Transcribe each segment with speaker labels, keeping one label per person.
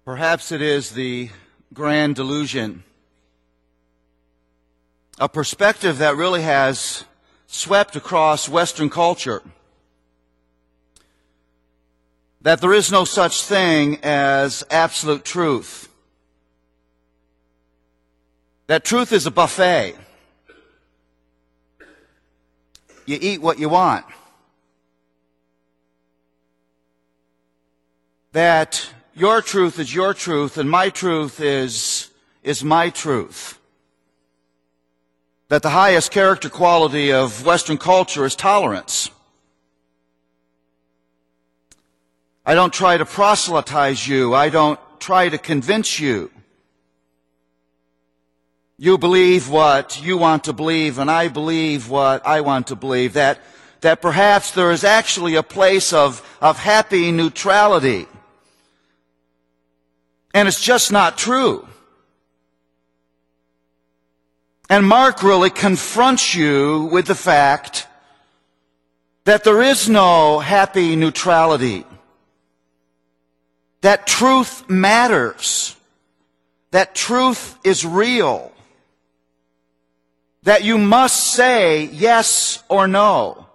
Speaker 1: Perhaps it is the grand delusion, a perspective that really has swept across Western culture, that there is no such thing as absolute truth, that truth is a buffet. You eat what you want. That your truth is your truth and my truth is my truth. That the highest character quality of Western culture is tolerance. I don't try to proselytize you. I don't try to convince you. You believe what you want to believe, and I believe what I want to believe. That perhaps there is actually a place of happy neutrality. And it's just not true. And Mark really confronts you with the fact that there is no happy neutrality. That truth matters. That truth is real. That you must say yes or no.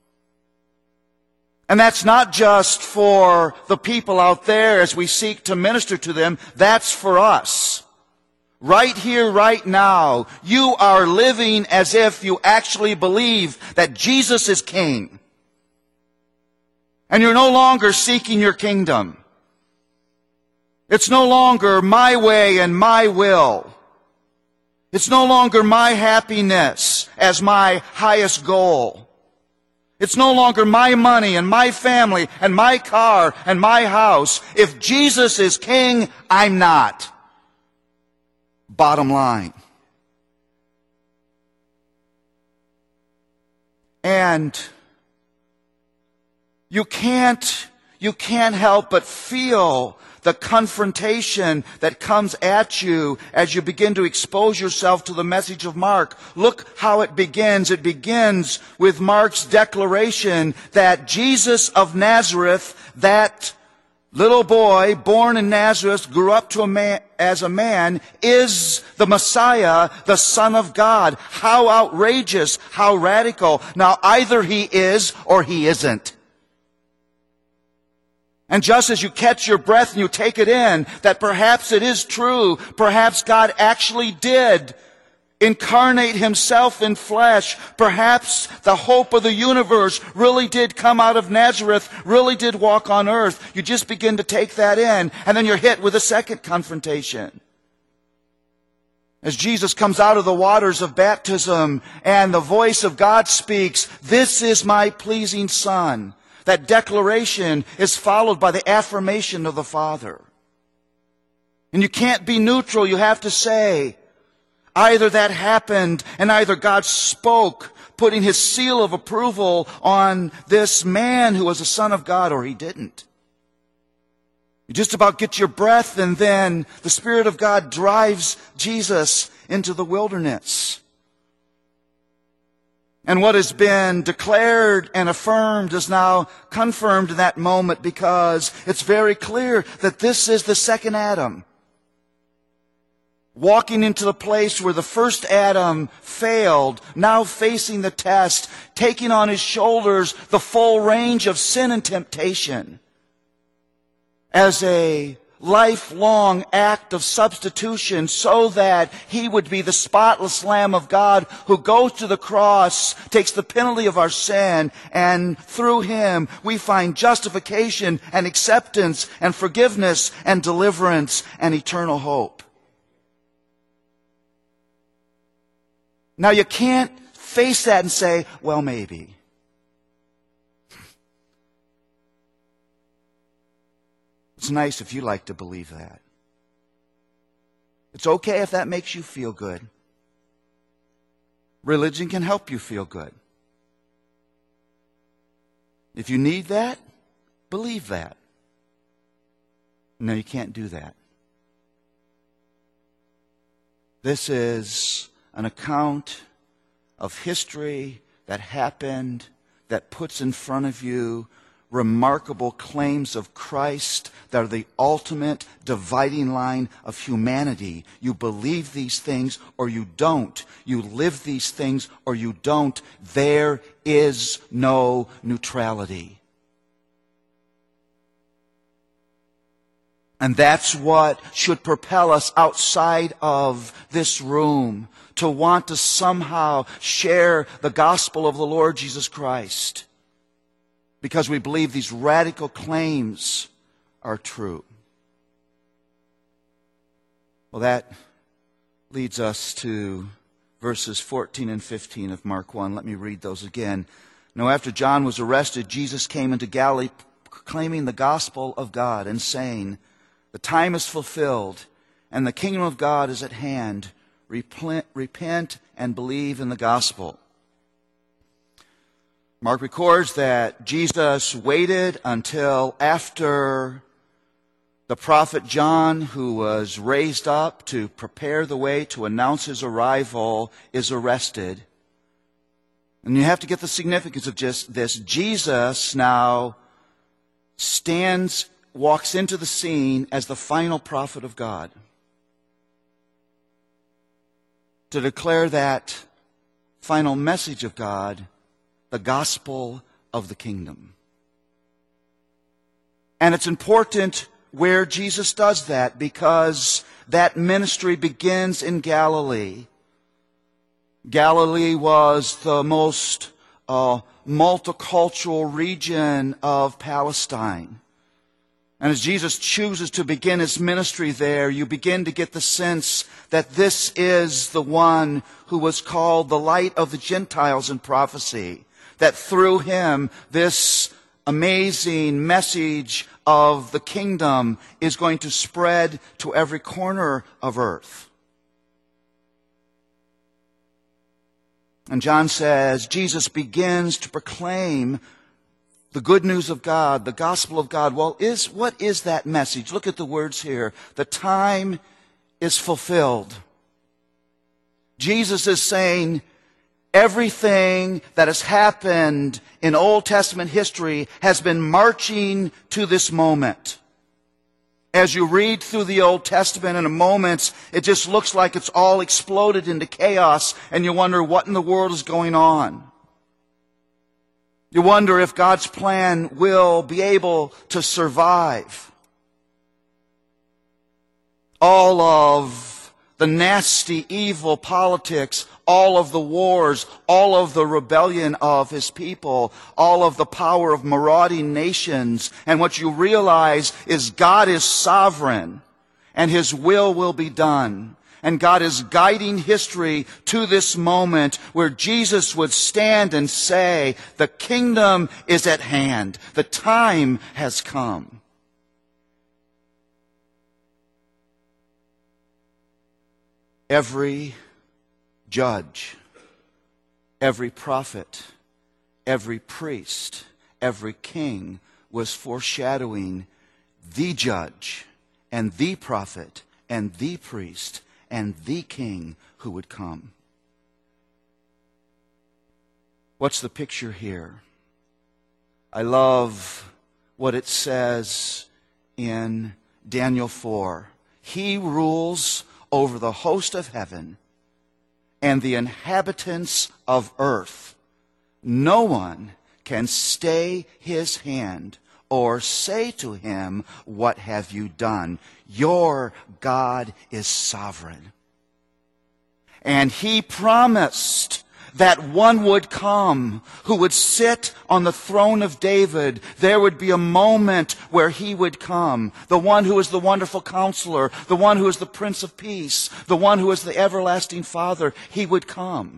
Speaker 1: And that's not just for the people out there as we seek to minister to them. That's for us. Right here, right now, you are living as if you actually believe that Jesus is King. And you're no longer seeking your kingdom. It's no longer my way and my will. It's no longer my happiness as my highest goal. It's no longer my money and my family and my car and my house. If Jesus is King, I'm not. Bottom line. And you can't help but feel the confrontation that comes at you as you begin to expose yourself to the message of Mark. Look how it begins. It begins with Mark's declaration that Jesus of Nazareth, that little boy born in Nazareth, grew up to as a man, is the Messiah, the Son of God. How outrageous, how radical. Now either he is or he isn't. And just as you catch your breath and you take it in, that perhaps it is true, perhaps God actually did incarnate himself in flesh, perhaps the hope of the universe really did come out of Nazareth, really did walk on earth. You just begin to take that in, and then you're hit with a second confrontation. As Jesus comes out of the waters of baptism and the voice of God speaks, "This is my pleasing Son." That declaration is followed by the affirmation of the Father. And you can't be neutral. You have to say, either that happened and either God spoke, putting his seal of approval on this man who was a son of God, or he didn't. You just about get your breath, and then the Spirit of God drives Jesus into the wilderness. And what has been declared and affirmed is now confirmed in that moment, because it's very clear that this is the second Adam. Walking into the place where the first Adam failed, now facing the test, taking on his shoulders the full range of sin and temptation as a lifelong act of substitution, so that he would be the spotless Lamb of God who goes to the cross, takes the penalty of our sin, and through him we find justification and acceptance and forgiveness and deliverance and eternal hope. Now you can't face that and say, well, maybe. It's nice if you like to believe that. It's okay if that makes you feel good. Religion can help you feel good. If you need that, believe that. No, you can't do that. This is an account of history that happened, that puts in front of you remarkable claims of Christ that are the ultimate dividing line of humanity. You believe these things or you don't. You live these things or you don't. There is no neutrality. And that's what should propel us outside of this room, to want to somehow share the gospel of the Lord Jesus Christ, because we believe these radical claims are true. Well, that leads us to verses 14 and 15 of Mark 1. Let me read those again. Now, after John was arrested, Jesus came into Galilee proclaiming the gospel of God and saying, "The time is fulfilled, and the kingdom of God is at hand. Repent and believe in the gospel." Mark records that Jesus waited until after the prophet John, who was raised up to prepare the way to announce his arrival, is arrested. And you have to get the significance of just this. Jesus now walks into the scene as the final prophet of God, to declare that final message of God, the gospel of the kingdom. And it's important where Jesus does that, because that ministry begins in Galilee. Galilee was the most multicultural region of Palestine. And as Jesus chooses to begin his ministry there, you begin to get the sense that this is the one who was called the light of the Gentiles in prophecy, that through him this amazing message of the kingdom is going to spread to every corner of earth. And John says Jesus begins to proclaim the good news of God, the gospel of God. Well, what is that message? Look at the words here. The time is fulfilled. Jesus is saying everything that has happened in Old Testament history has been marching to this moment. As you read through the Old Testament in a moment, it just looks like it's all exploded into chaos, and you wonder what in the world is going on. You wonder if God's plan will be able to survive all of the nasty, evil politics, all of the wars, all of the rebellion of his people, all of the power of marauding nations. And what you realize is God is sovereign, and his will be done. And God is guiding history to this moment where Jesus would stand and say, the kingdom is at hand. The time has come. Every judge, every prophet, every priest, every king was foreshadowing the judge and the prophet and the priest and the king who would come. What's the picture here? I love what it says in Daniel 4. He rules over the host of heaven and the inhabitants of earth. No one can stay his hand or say to him, "What have you done?" Your God is sovereign. And he promised that one would come who would sit on the throne of David. There would be a moment where he would come. The one who is the wonderful counselor, the one who is the Prince of Peace, the one who is the everlasting Father. He would come.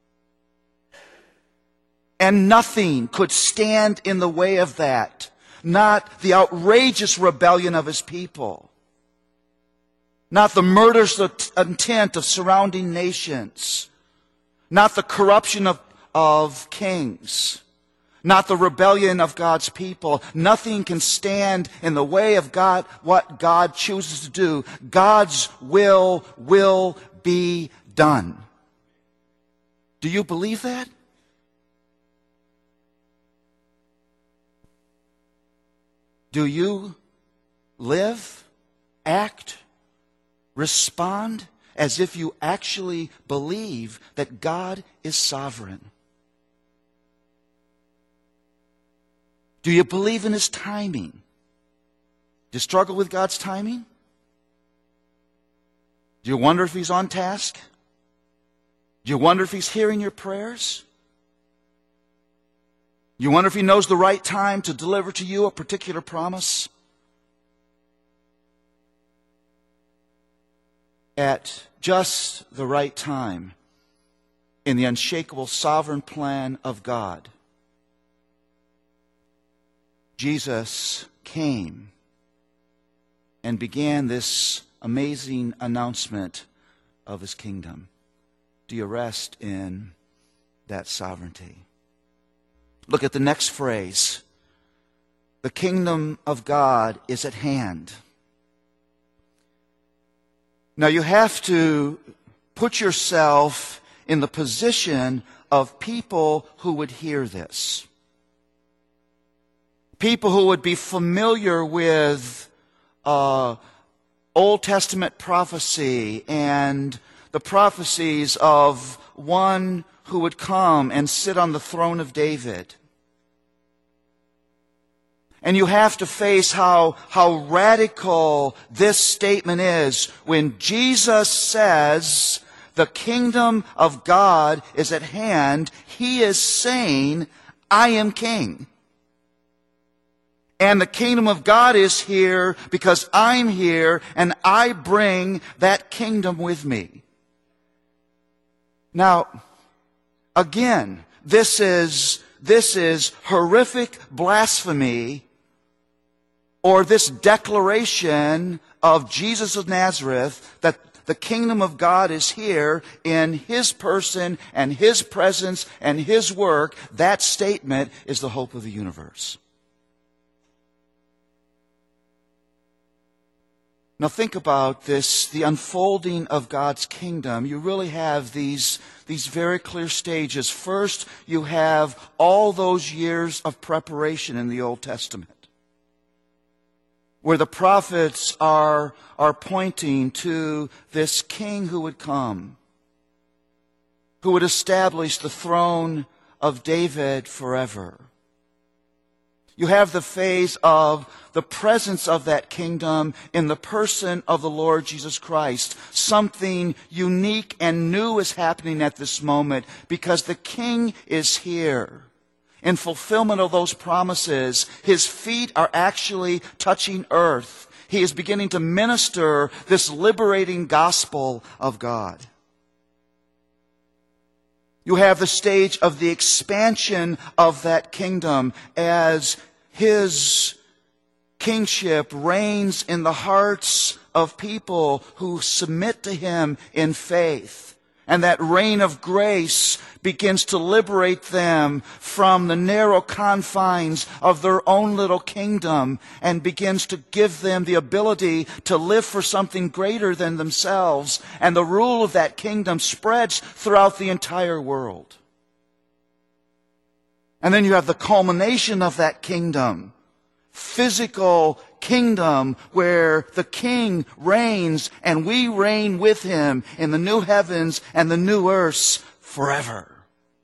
Speaker 1: And nothing could stand in the way of that. Not the outrageous rebellion of his people. Not the murderous intent of surrounding nations. Not the corruption of kings. Not the rebellion of God's people. Nothing can stand in the way of God, what God chooses to do. God's will be done. Do you believe that? Do you live, act, respond as if you actually believe that God is sovereign? Do you believe in His timing? Do you struggle with God's timing? Do you wonder if He's on task? Do you wonder if He's hearing your prayers? Do you wonder if He knows the right time to deliver to you a particular promise? At just the right time, in the unshakable sovereign plan of God, Jesus came and began this amazing announcement of His kingdom. Do you rest in that sovereignty? Look at the next phrase. The kingdom of God is at hand. Now you have to put yourself in the position of people who would hear this. People who would be familiar with Old Testament prophecy and the prophecies of one who would come and sit on the throne of David. And you have to face how radical this statement is when Jesus says the kingdom of God is at hand. He is saying, I am king. And the kingdom of God is here because I'm here and I bring that kingdom with me. Now, again, this is horrific blasphemy, or this declaration of Jesus of Nazareth that the kingdom of God is here in His person and His presence and His work. That statement is the hope of the universe. Now think about this, the unfolding of God's kingdom. You really have these very clear stages. First, you have all those years of preparation in the Old Testament, where the prophets are pointing to this king who would come, who would establish the throne of David forever. You have the phase of the presence of that kingdom in the person of the Lord Jesus Christ. Something unique and new is happening at this moment because the King is here. In fulfillment of those promises, His feet are actually touching earth. He is beginning to minister this liberating gospel of God. You have the stage of the expansion of that kingdom as His kingship reigns in the hearts of people who submit to Him in faith. And that reign of grace begins to liberate them from the narrow confines of their own little kingdom and begins to give them the ability to live for something greater than themselves. And the rule of that kingdom spreads throughout the entire world. And then you have the culmination of that kingdom, physical kingdom where the King reigns and we reign with Him in the new heavens and the new earths forever.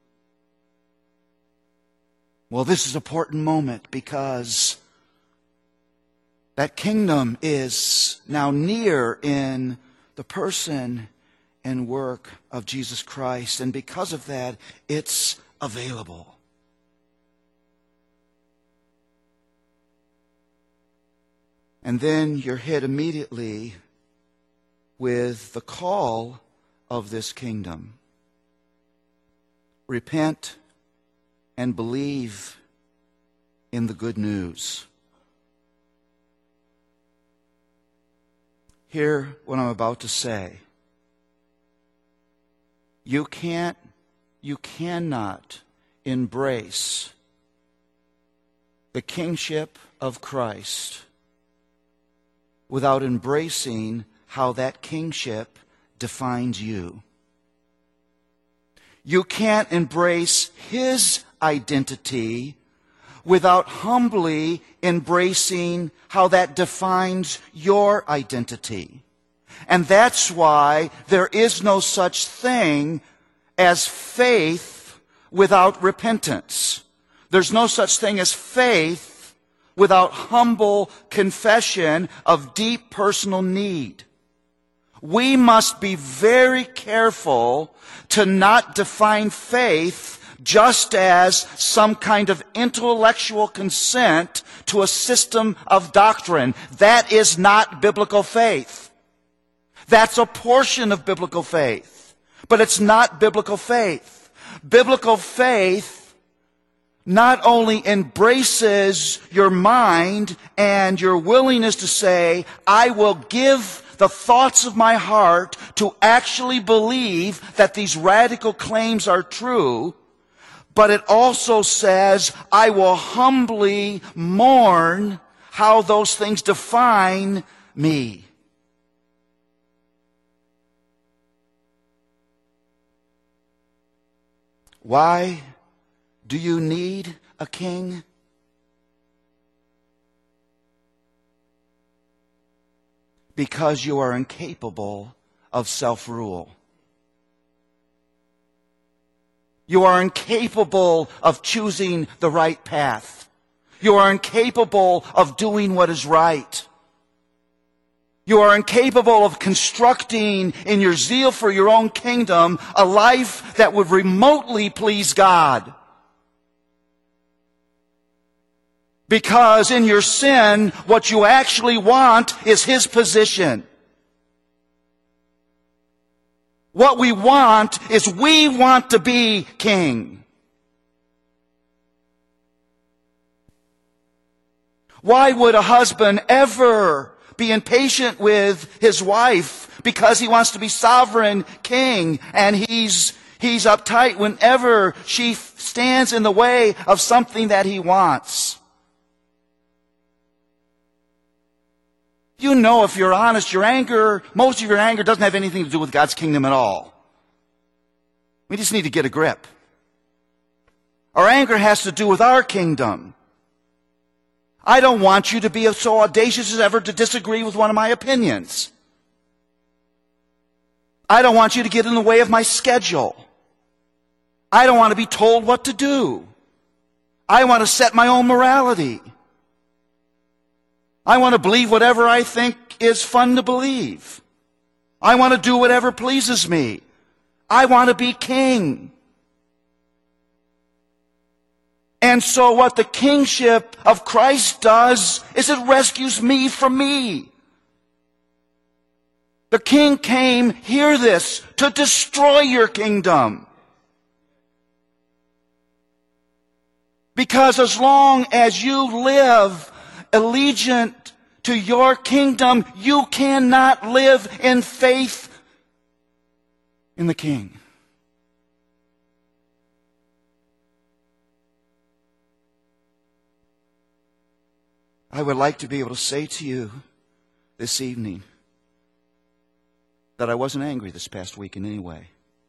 Speaker 1: Well, this is an important moment because that kingdom is now near in the person and work of Jesus Christ, and because of that, it's available. And then you're hit immediately with the call of this kingdom. Repent and believe in the good news. Hear what I'm about to say. You cannot embrace the kingship of Christ without embracing how that kingship defines you. You can't embrace His identity without humbly embracing how that defines your identity. And that's why there is no such thing as faith without repentance. There's no such thing as faith without humble confession of deep personal need. We must be very careful to not define faith just as some kind of intellectual consent to a system of doctrine. That is not biblical faith. That's a portion of biblical faith, but it's not biblical faith. Biblical faith not only embraces your mind and your willingness to say, I will give the thoughts of my heart to actually believe that these radical claims are true, but it also says, I will humbly mourn how those things define me. Why do you need a king? Because you are incapable of self-rule. You are incapable of choosing the right path. You are incapable of doing what is right. You are incapable of constructing in your zeal for your own kingdom a life that would remotely please God. Because in your sin, what you actually want is His position. What we want is we want to be king. Why would a husband ever be impatient with his wife because he wants to be sovereign king, and he's uptight whenever she stands in the way of something that he wants? You know, if you're honest, most of your anger doesn't have anything to do with God's kingdom at all. We just need to get a grip. Our anger has to do with our kingdom. I don't want you to be so audacious as ever to disagree with one of my opinions. I don't want you to get in the way of my schedule. I don't want to be told what to do. I want to set my own morality. I want to believe whatever I think is fun to believe. I want to do whatever pleases me. I want to be king. And so what the kingship of Christ does is it rescues me from me. The king came, hear this, to destroy your kingdom. Because as long as you live allegiant to your kingdom, you cannot live in faith in the king. I would like to be able to say to you this evening that I wasn't angry this past week in any way.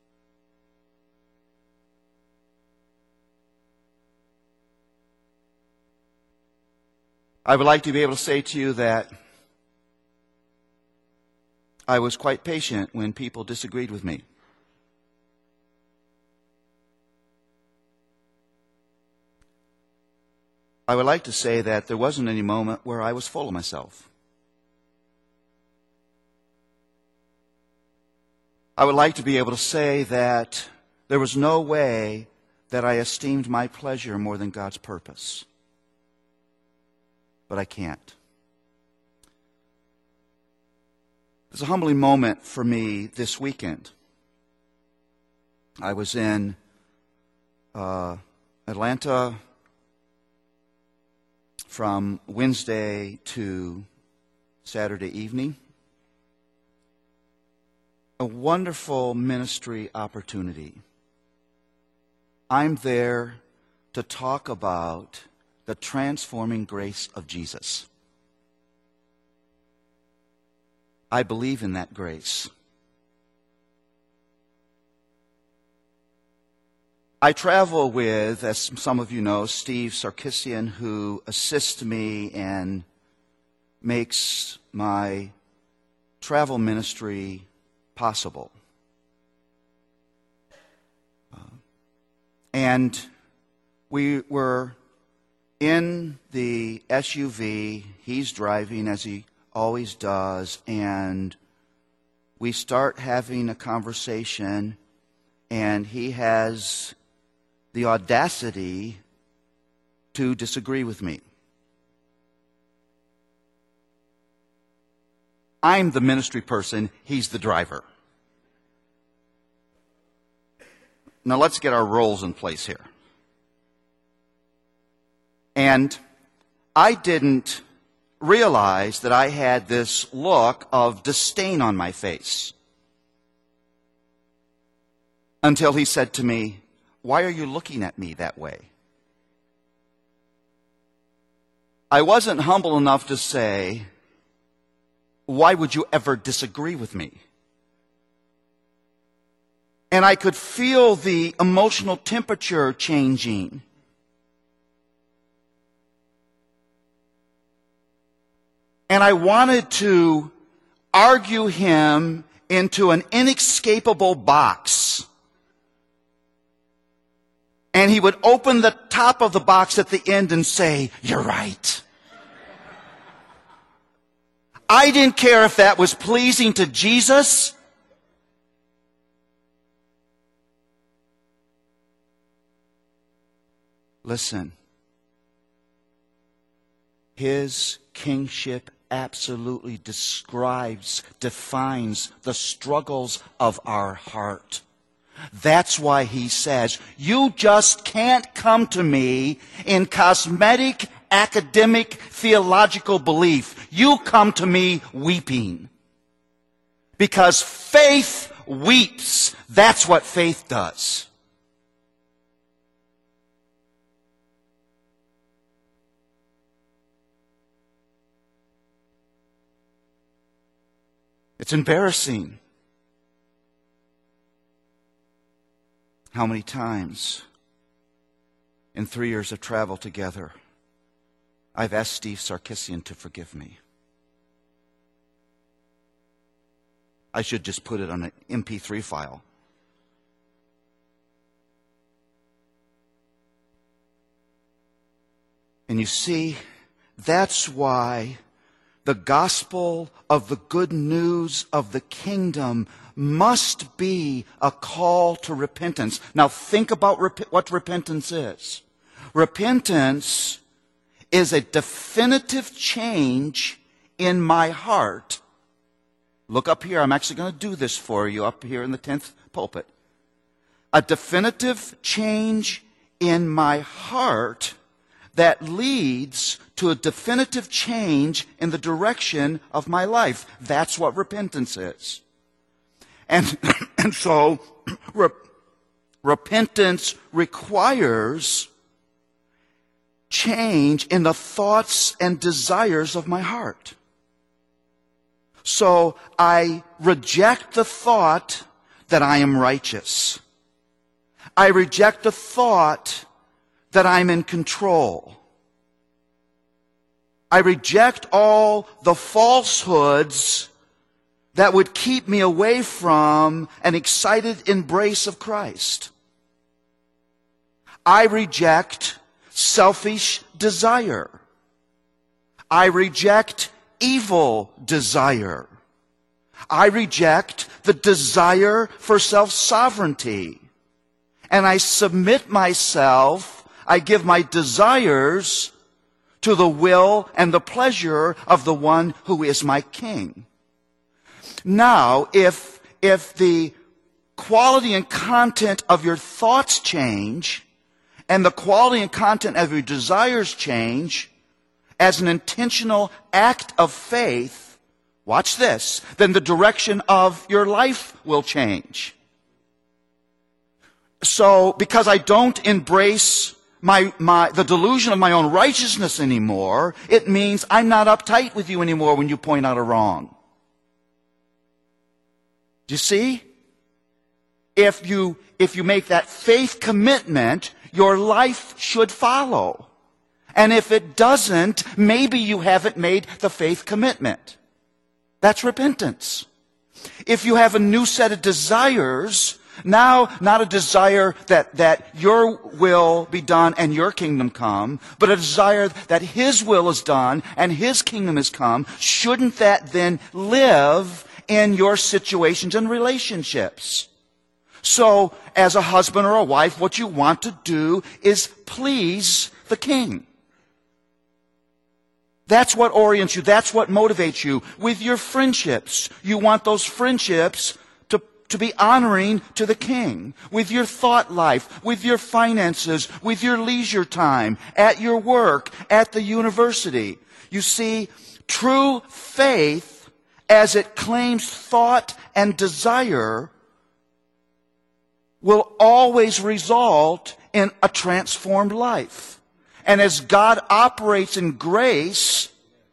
Speaker 1: I would like to be able to say to you that I was quite patient when people disagreed with me. I would like to say that there wasn't any moment where I was full of myself. I would like to be able to say that there was no way that I esteemed my pleasure more than God's purpose. But I can't. It's a humbling moment for me this weekend. I was in Atlanta from Wednesday to Saturday evening. A wonderful ministry opportunity. I'm there to talk about the transforming grace of Jesus. I believe in that grace. I travel with, as some of you know, Steve Sarkisian, who assists me and makes my travel ministry possible. And we were in the SUV. He's driving, as he always does, and we start having a conversation, and he has the audacity to disagree with me. I'm the ministry person, he's the driver. Now let's get our roles in place here. And I didn't realize that I had this look of disdain on my face until he said to me, "Why are you looking at me that way?" I wasn't humble enough to say, "Why would you ever disagree with me?" And I could feel the emotional temperature changing. And I wanted to argue him into an inescapable box. And he would open the top of the box at the end and say, "You're right." I didn't care if that was pleasing to Jesus. Listen, his kingship absolutely defines the struggles of our heart. That's why he says, you just can't come to me in cosmetic, academic, theological belief. You come to me weeping. Because faith weeps. That's what faith does. It's embarrassing how many times in 3 years of travel together I've asked Steve Sarkisian to forgive me. I should just put it on an MP3 file. And you see, that's why the gospel of the good news of the kingdom must be a call to repentance. Now think about what repentance is. Repentance is a definitive change in my heart. Look up here. I'm actually going to do this for you up here in the 10th pulpit. A definitive change in my heart that leads to a definitive change in the direction of my life. That's what repentance is. And so repentance requires change in the thoughts and desires of my heart. So I reject the thought that I am righteous. I reject the thought that I'm in control. I reject all the falsehoods that would keep me away from an excited embrace of Christ. I reject selfish desire. I reject evil desire. I reject the desire for self-sovereignty. And I submit myself, I give my desires to the will and the pleasure of the one who is my king. Now, if the quality and content of your thoughts change, and the quality and content of your desires change, as an intentional act of faith, watch this, then the direction of your life will change. So, because I don't embrace the delusion of my own righteousness anymore, it means I'm not uptight with you anymore when you point out a wrong. Do you see? if you make that faith commitment, your life should follow. And if it doesn't, maybe you haven't made the faith commitment. That's repentance. If you have a new set of desires, now not a desire that your will be done and your kingdom come, but a desire that His will is done and His kingdom has come, shouldn't that then live in your situations and relationships? So, as a husband or a wife, what you want to do is please the King. That's what orients you. That's what motivates you. With your friendships, you want those friendships to be honoring to the King. With your thought life, with your finances, with your leisure time, at your work, at the university. You see, true faith, as it claims thought and desire, will always result in a transformed life. And as God operates in grace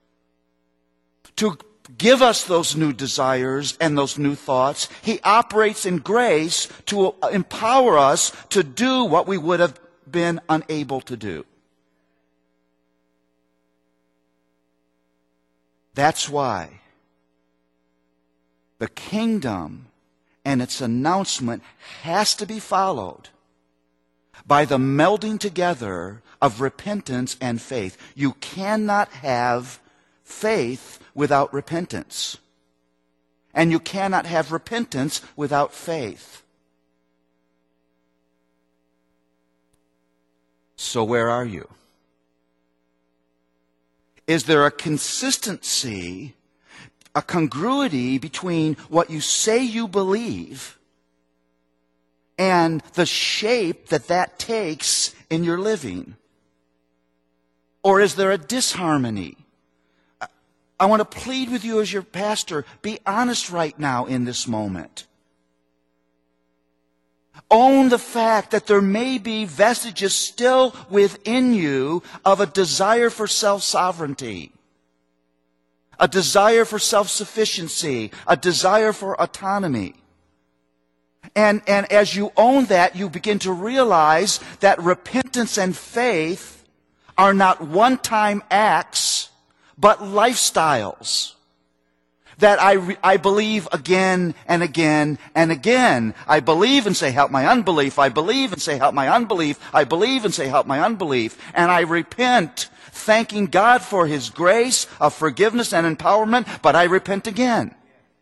Speaker 1: to give us those new desires and those new thoughts, He operates in grace to empower us to do what we would have been unable to do. That's why the kingdom and its announcement has to be followed by the melding together of repentance and faith. You cannot have faith without repentance. And you cannot have repentance without faith. So where are you? Is there a consistency, a congruity between what you say you believe and the shape that takes in your living? Or is there a disharmony? I want to plead with you as your pastor, be honest right now in this moment. Own the fact that there may be vestiges still within you of a desire for self-sovereignty, a desire for self-sufficiency, a desire for autonomy. And as you own that, you begin to realize that repentance and faith are not one-time acts, but lifestyles. That I believe again and again and again. I believe and say, help my unbelief. I believe and say, help my unbelief. I believe and say, help my unbelief. And I repent, thanking God for His grace of forgiveness and empowerment, but I repent again.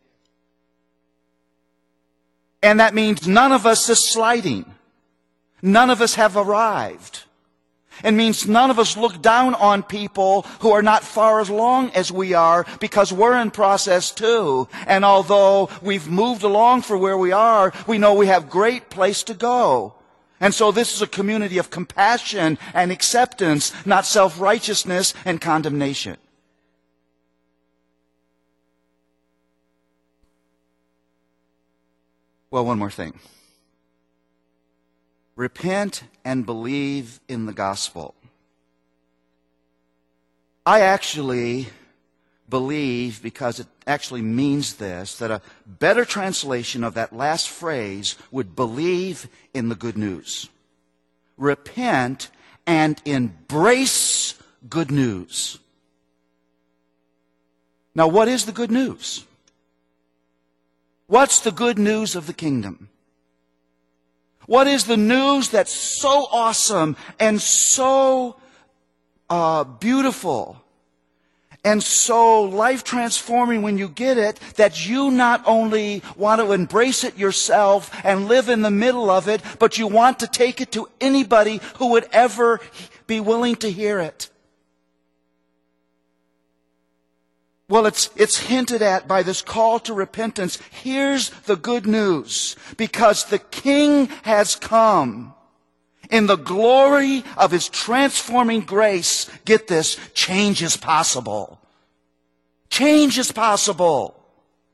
Speaker 1: And that means none of us is sliding. None of us have arrived. It means none of us look down on people who are not far as long as we are, because we're in process too. And although we've moved along for where we are, we know we have great place to go. And so this is a community of compassion and acceptance, not self-righteousness and condemnation. Well, one more thing. Repent and believe in the gospel. I actually believe, because it actually means this, that a better translation of that last phrase would believe in the good news. Repent and embrace good news. Now, what is the good news? What's the good news of the kingdom? What is the news that's so awesome and so beautiful and so life-transforming when you get it, that you not only want to embrace it yourself and live in the middle of it, but you want to take it to anybody who would ever be willing to hear it? Well, it's hinted at by this call to repentance. Here's the good news. Because the King has come in the glory of His transforming grace, get this, change is possible. Change is possible.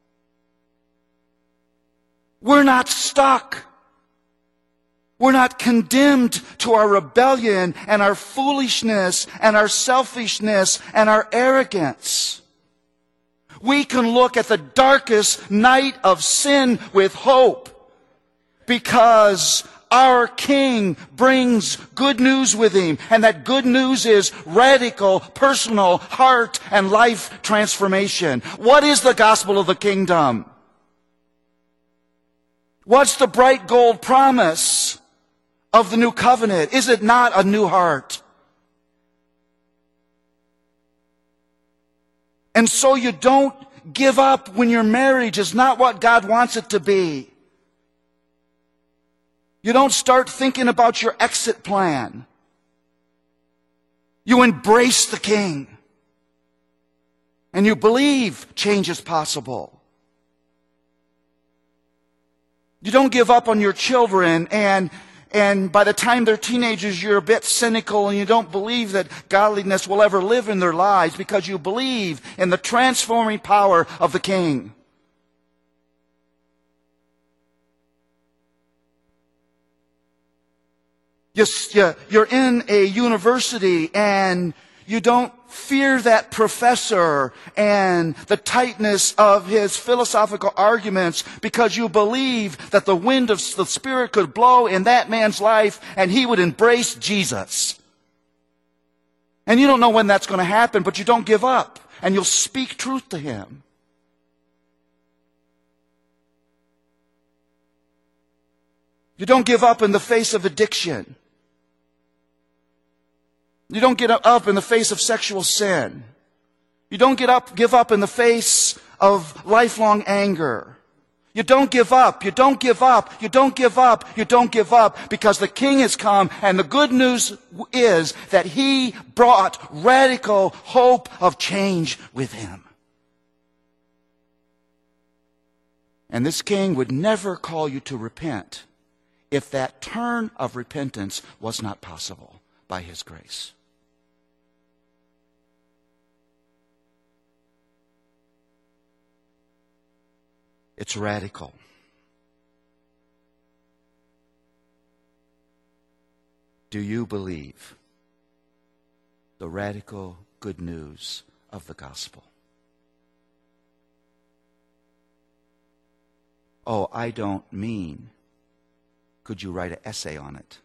Speaker 1: We're not stuck. We're not condemned to our rebellion and our foolishness and our selfishness and our arrogance. We can look at the darkest night of sin with hope, because our King brings good news with him. And that good news is radical, personal, heart and life transformation. What is the gospel of the kingdom? What's the bright gold promise of the new covenant? Is it not a new heart? And so you don't give up when your marriage is not what God wants it to be. You don't start thinking about your exit plan. You embrace the King. And you believe change is possible. You don't give up on your children, and by the time they're teenagers, you're a bit cynical and you don't believe that godliness will ever live in their lives because you believe in the transforming power of the King. You're in a university and you don't fear that professor and the tightness of his philosophical arguments because you believe that the wind of the Spirit could blow in that man's life and he would embrace Jesus. And you don't know when that's going to happen, but you don't give up and you'll speak truth to him. You don't give up in the face of addiction. You don't give up in the face of sexual sin. You don't give up in the face of lifelong anger. You don't give up. You don't give up. You don't give up. You don't give up because the King has come, and the good news is that he brought radical hope of change with him. And this King would never call you to repent if that turn of repentance was not possible by his grace. It's radical. Do you believe the radical good news of the gospel? Oh, I don't mean, could you write an essay on it?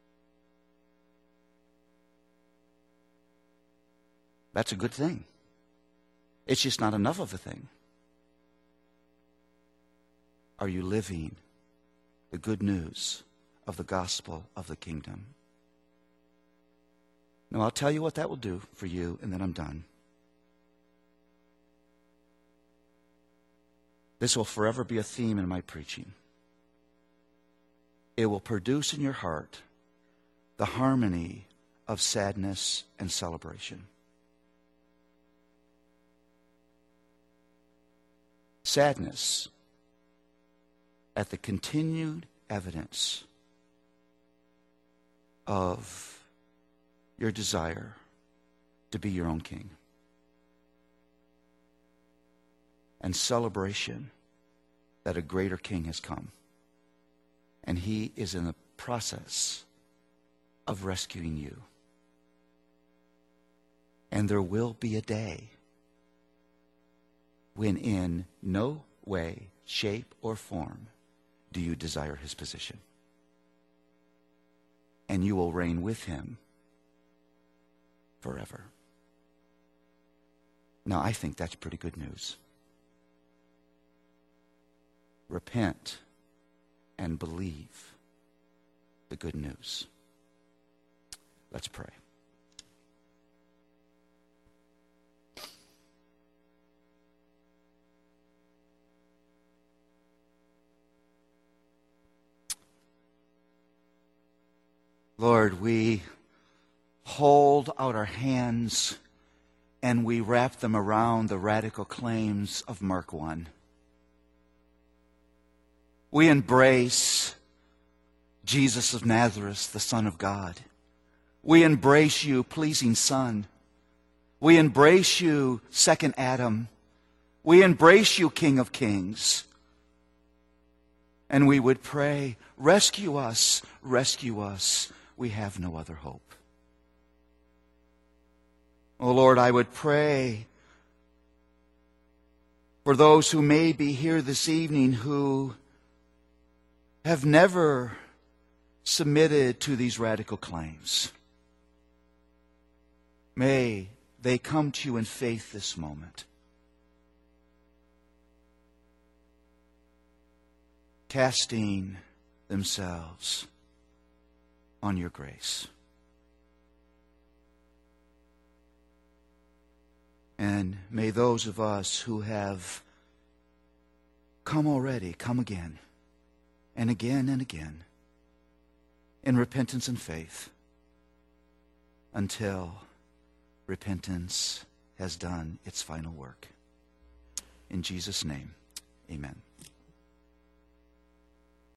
Speaker 1: That's a good thing. It's just not enough of a thing. Are you living the good news of the gospel of the kingdom? Now, I'll tell you what that will do for you, and then I'm done. This will forever be a theme in my preaching. It will produce in your heart the harmony of sadness and celebration. Sadness at the continued evidence of your desire to be your own king. And celebration that a greater king has come. And he is in the process of rescuing you. And there will be a day when in no way, shape, or form do you desire his position. And you will reign with him forever. Now, I think that's pretty good news. Repent and believe the good news. Let's pray. Lord, we hold out our hands and we wrap them around the radical claims of Mark 1. We embrace Jesus of Nazareth, the Son of God. We embrace you, pleasing Son. We embrace you, second Adam. We embrace you, King of Kings. And we would pray, rescue us, rescue us. We have no other hope. Oh Lord, I would pray for those who may be here this evening who have never submitted to these radical claims, may they come to you in faith this moment, casting themselves on your grace. And may those of us who have come already come again and again and again in repentance and faith until repentance has done its final work. In Jesus' name, amen.